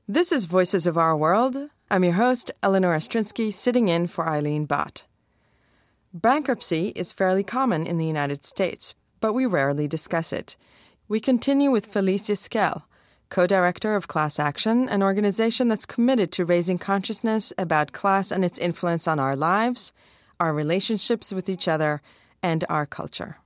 This is Voices of Our World. I'm your host, Eleanor Ostrinsky, sitting in for Eileen Bott. Bankruptcy is fairly common in the United States, but we rarely discuss it. We continue with Felicia Skell, co-director of Class Action, an organization that's committed to raising consciousness about class and its influence on our lives, our relationships with each other, and our culture.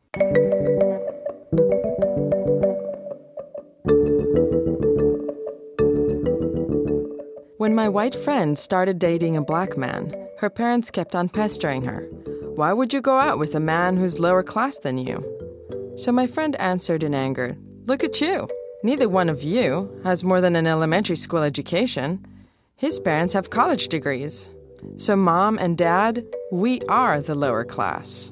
When my white friend started dating a black man, her parents kept on pestering her. Why would you go out with a man who's lower class than you? So my friend answered in anger, look at you. Neither one of you has more than an elementary school education. His parents have college degrees. So Mom and Dad, we are the lower class.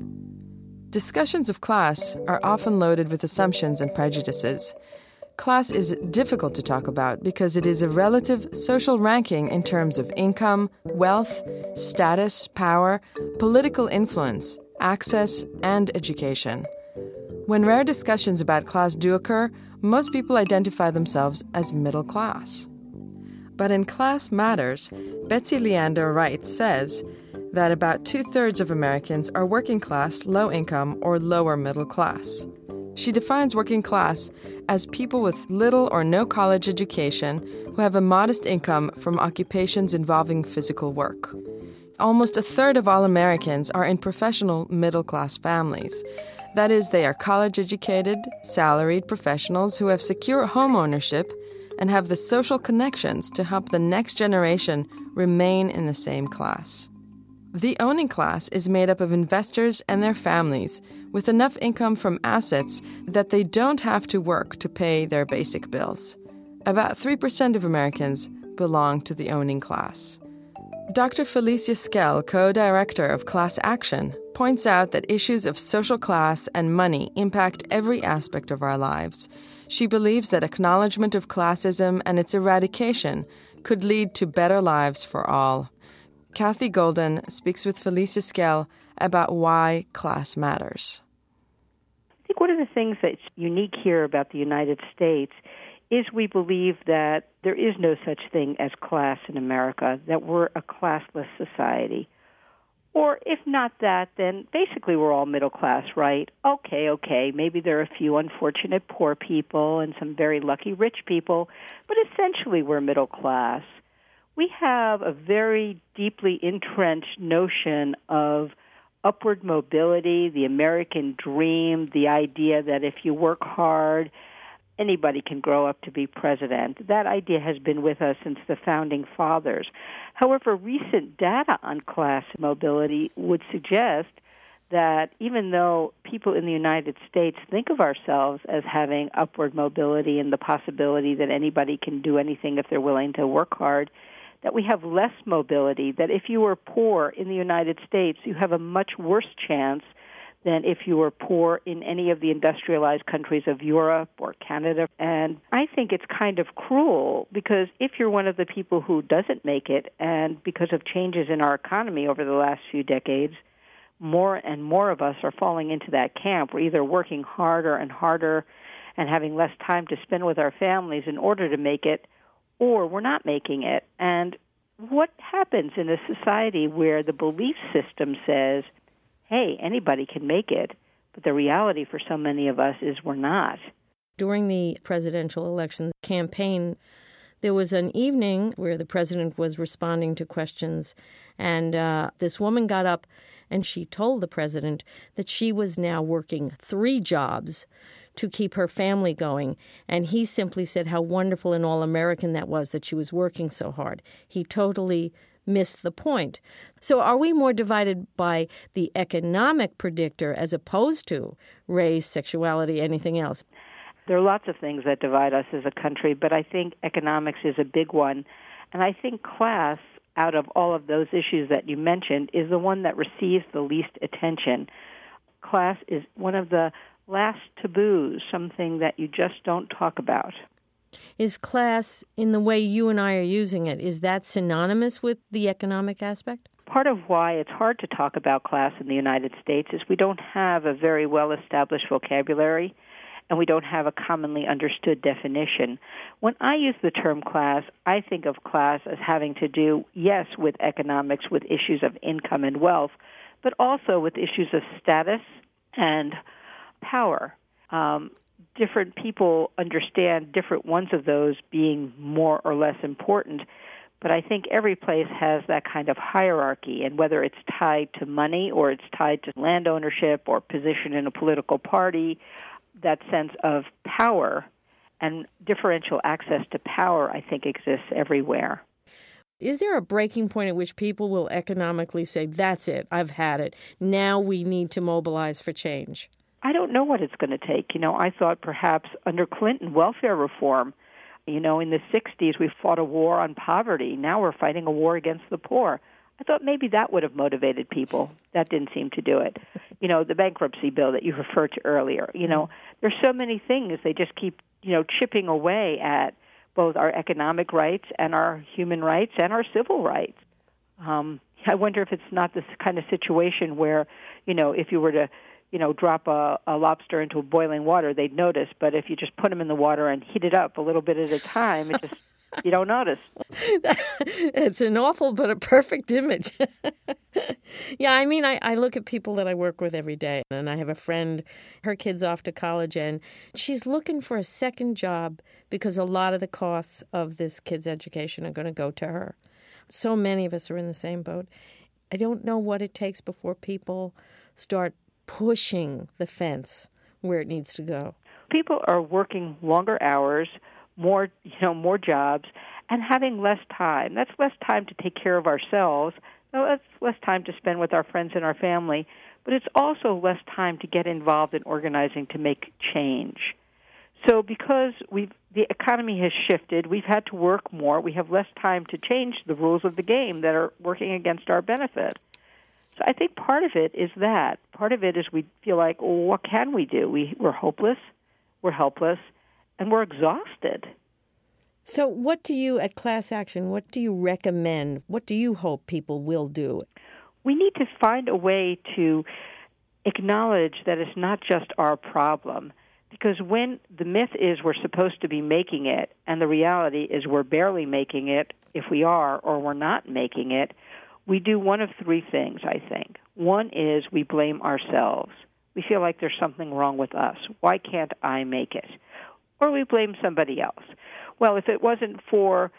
Discussions of class are often loaded with assumptions and prejudices. Class is difficult to talk about because it is a relative social ranking in terms of income, wealth, status, power, political influence, access, and education. When rare discussions about class do occur, most people identify themselves as middle class. But in Class Matters, Betsy Leander Wright says that about 2/3 of Americans are working class, low income, or lower middle class. She defines working class as people with little or no college education who have a modest income from occupations involving physical work. Almost 1/3 of all Americans are in professional middle-class families. That is, they are college-educated, salaried professionals who have secure home ownership and have the social connections to help the next generation remain in the same class. The owning class is made up of investors and their families with enough income from assets that they don't have to work to pay their basic bills. About 3% of Americans belong to the owning class. Dr. Felicia Skell, co-director of Class Action, points out that issues of social class and money impact every aspect of our lives. She believes that acknowledgement of classism and its eradication could lead to better lives for all. Kathy Golden speaks with Felicia Skell about why class matters. I think one of the things that's unique here about the United States is we believe that there is no such thing as class in America, that we're a classless society. Or if not that, then basically we're all middle class, right? Okay, maybe there are a few unfortunate poor people and some very lucky rich people, but essentially we're middle class. We have a very deeply entrenched notion of upward mobility, the American dream, the idea that if you work hard, anybody can grow up to be president. That idea has been with us since the founding fathers. However, recent data on class mobility would suggest that even though people in the United States think of ourselves as having upward mobility and the possibility that anybody can do anything if they're willing to work hard, that we have less mobility, that if you were poor in the United States, you have a much worse chance than if you were poor in any of the industrialized countries of Europe or Canada. And I think it's kind of cruel because if you're one of the people who doesn't make it, and because of changes in our economy over the last few decades, more and more of us are falling into that camp. We're either working harder and harder and having less time to spend with our families in order to make it, or we're not making it. And what happens in a society where the belief system says, hey, anybody can make it, but the reality for so many of us is we're not. During the presidential election campaign, there was an evening where the president was responding to questions, and this woman got up and she told the president that she was now working 3 jobs to keep her family going. And he simply said how wonderful and all-American that was, that she was working so hard. He totally missed the point. So are we more divided by the economic predictor as opposed to race, sexuality, anything else? There are lots of things that divide us as a country, but I think economics is a big one. And I think class, out of all of those issues that you mentioned, is the one that receives the least attention. Class is one of the last taboos, something that you just don't talk about. Is class, in the way you and I are using it, is that synonymous with the economic aspect? Part of why it's hard to talk about class in the United States is we don't have a very well-established vocabulary. and we don't have a commonly understood definition. When I use the term class, I think of class as having to do, yes, with economics, with issues of income and wealth, but also with issues of status and power. Different people understand different ones of those being more or less important, but I think every place has that kind of hierarchy, and whether it's tied to money or it's tied to land ownership or position in a political party, that sense of power and differential access to power, I think, exists everywhere. Is there a breaking point at which people will economically say, that's it, I've had it, now we need to mobilize for change? I don't know what it's going to take. I thought perhaps under Clinton welfare reform, in the 60s we fought a war on poverty. Now we're fighting a war against the poor. I thought maybe that would have motivated people. That didn't seem to do it. The bankruptcy bill that you referred to earlier. There's so many things. They just keep, chipping away at both our economic rights and our human rights and our civil rights. I wonder if it's not this kind of situation where, if you were to drop a lobster into boiling water, they'd notice. But if you just put them in the water and heat it up a little bit at a time, it just you don't notice. It's an awful but a perfect image. Yeah, I look at people that I work with every day, and I have a friend, her kid's off to college, and she's looking for a second job because a lot of the costs of this kid's education are going to go to her. So many of us are in the same boat. I don't know what it takes before people start pushing the fence where it needs to go. People are working longer hours, more jobs, and having less time. That's less time to take care of ourselves. That's less time to spend with our friends and our family. But it's also less time to get involved in organizing to make change. So because the economy has shifted, we've had to work more. We have less time to change the rules of the game that are working against our benefit. So I think part of it is that. Part of it is we feel like, well, what can we do? We're hopeless, we're helpless, and we're exhausted. So what do you, at Class Action, what do you recommend? What do you hope people will do? We need to find a way to acknowledge that it's not just our problem. Because when the myth is we're supposed to be making it, and the reality is we're barely making it, if we are, or we're not making it, we do one of three things, I think. One is we blame ourselves. We feel like there's something wrong with us. Why can't I make it? Or we blame somebody else. Well, if it wasn't for,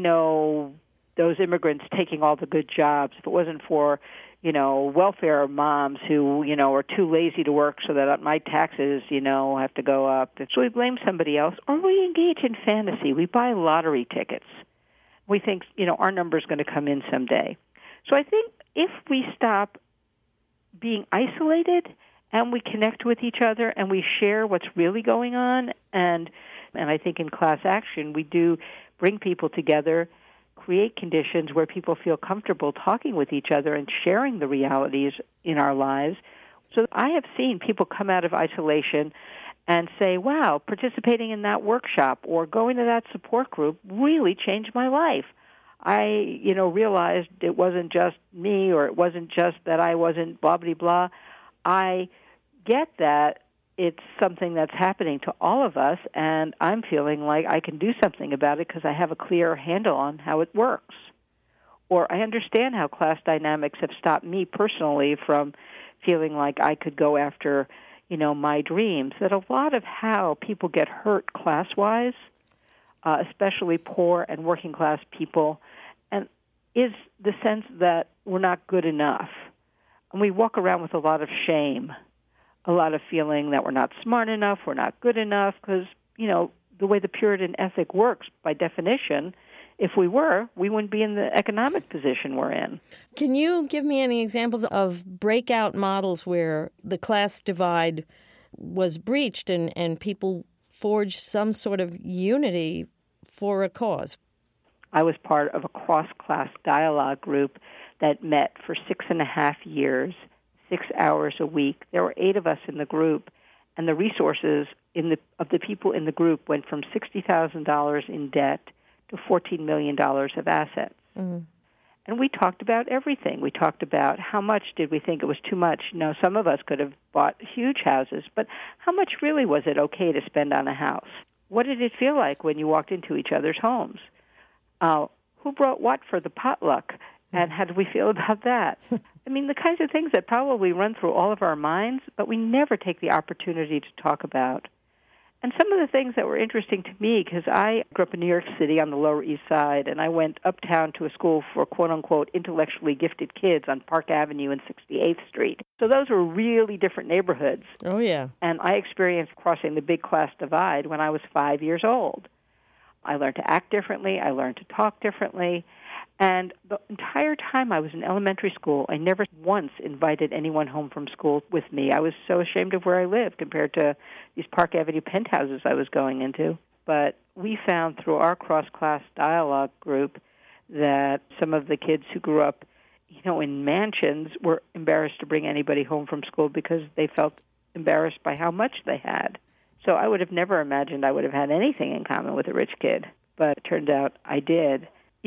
those immigrants taking all the good jobs, if it wasn't for, welfare moms who, are too lazy to work so that my taxes, have to go up. So we blame somebody else, or we engage in fantasy. We buy lottery tickets. We think, our number's going to come in someday. So I think if we stop being isolated and we connect with each other and we share what's really going on, and I think in Class Action we do bring people together, create conditions where people feel comfortable talking with each other and sharing the realities in our lives. So I have seen people come out of isolation and say, wow, participating in that workshop or going to that support group really changed my life. I, realized it wasn't just me, or it wasn't just that I wasn't blah, blah, blah. I get that it's something that's happening to all of us, and I'm feeling like I can do something about it because I have a clear handle on how it works. Or I understand how class dynamics have stopped me personally from feeling like I could go after, my dreams. That a lot of how people get hurt class-wise, especially poor and working class people, and is the sense that we're not good enough. And we walk around with a lot of shame, a lot of feeling that we're not smart enough, we're not good enough, because, the way the Puritan ethic works, by definition, if we were, we wouldn't be in the economic position we're in. Can you give me any examples of breakout models where the class divide was breached and people forged some sort of unity for a cause? I was part of a cross-class dialogue group that met for 6.5 years, 6 hours a week. There were 8 of us in the group, and the resources of the people in the group went from $60,000 in debt to $14 million of assets. Mm-hmm. And we talked about everything. We talked about how much did we think it was too much. Now, some of us could have bought huge houses, but how much really was it okay to spend on a house? What did it feel like when you walked into each other's homes? Who brought what for the potluck? And how did we feel about that? I mean, the kinds of things that probably run through all of our minds, but we never take the opportunity to talk about. And some of the things that were interesting to me, because I grew up in New York City on the Lower East Side, and I went uptown to a school for quote-unquote intellectually gifted kids on Park Avenue and 68th Street. So those were really different neighborhoods. Oh, yeah. And I experienced crossing the big class divide when I was 5 years old. I learned to act differently. I learned to talk differently. And the entire time I was in elementary school, I never once invited anyone home from school with me. I was so ashamed of where I lived compared to these Park Avenue penthouses I was going into. But we found through our cross-class dialogue group that some of the kids who grew up, in mansions were embarrassed to bring anybody home from school because they felt embarrassed by how much they had. So I would have never imagined I would have had anything in common with a rich kid. But it turned out I did.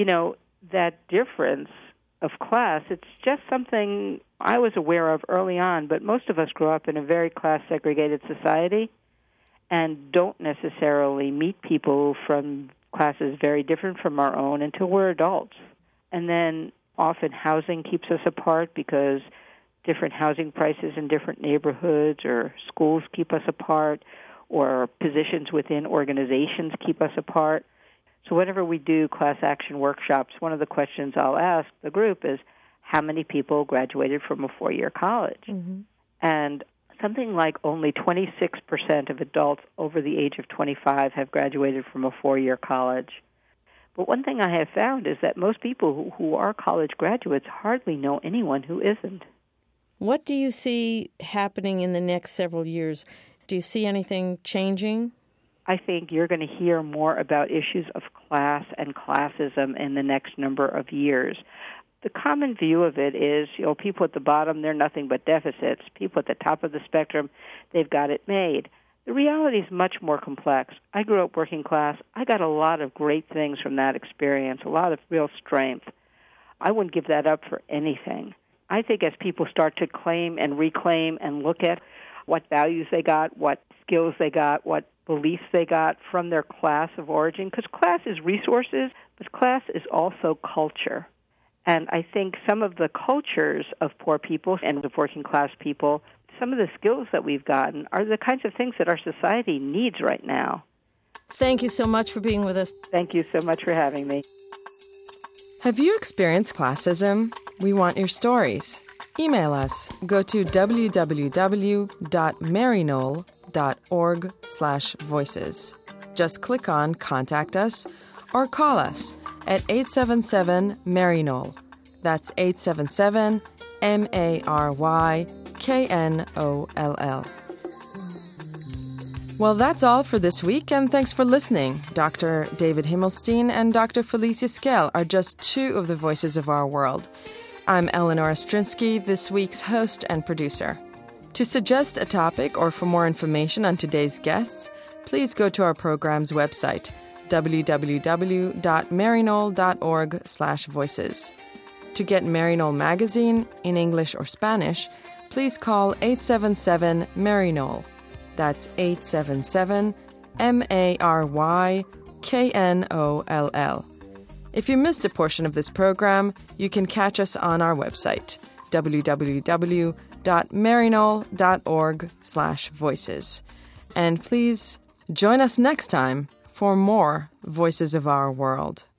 That difference of class, it's just something I was aware of early on, but most of us grew up in a very class-segregated society and don't necessarily meet people from classes very different from our own until we're adults. And then often housing keeps us apart because different housing prices in different neighborhoods or schools keep us apart or positions within organizations keep us apart. So whenever we do class action workshops, one of the questions I'll ask the group is, how many people graduated from a 4-year college? Mm-hmm. And something like only 26% of adults over the age of 25 have graduated from a 4-year college. But one thing I have found is that most people who are college graduates hardly know anyone who isn't. What do you see happening in the next several years? Do you see anything changing? I think you're going to hear more about issues of class and classism in the next number of years. The common view of it is, people at the bottom, they're nothing but deficits. People at the top of the spectrum, they've got it made. The reality is much more complex. I grew up working class. I got a lot of great things from that experience, a lot of real strength. I wouldn't give that up for anything. I think as people start to claim and reclaim and look at what values they got, what skills they got, what beliefs they got from their class of origin, because class is resources, but class is also culture. And I think some of the cultures of poor people and of working class people, some of the skills that we've gotten are the kinds of things that our society needs right now. Thank you so much for being with us. Thank you so much for having me. Have you experienced classism? We want your stories. Email us. Go to www.maryknoll.org/voices. Just click on Contact Us or call us at 877-MARY-KNOLL. That's 877-MARYKNOLL. Well, that's all for this week, and thanks for listening. Dr. David Himmelstein and Dr. Felicia Skell are just two of the voices of our world. I'm Eleanor Ostrinsky, this week's host and producer. To suggest a topic or for more information on today's guests, please go to our program's website, www.maryknoll.org/voices. To get Mary Knoll magazine in English or Spanish, please call 877-MARY-KNOLL. That's 877-MARYKNOLL. If you missed a portion of this program, you can catch us on our website, www.maryknoll.org/voices. And please join us next time for more Voices of Our World.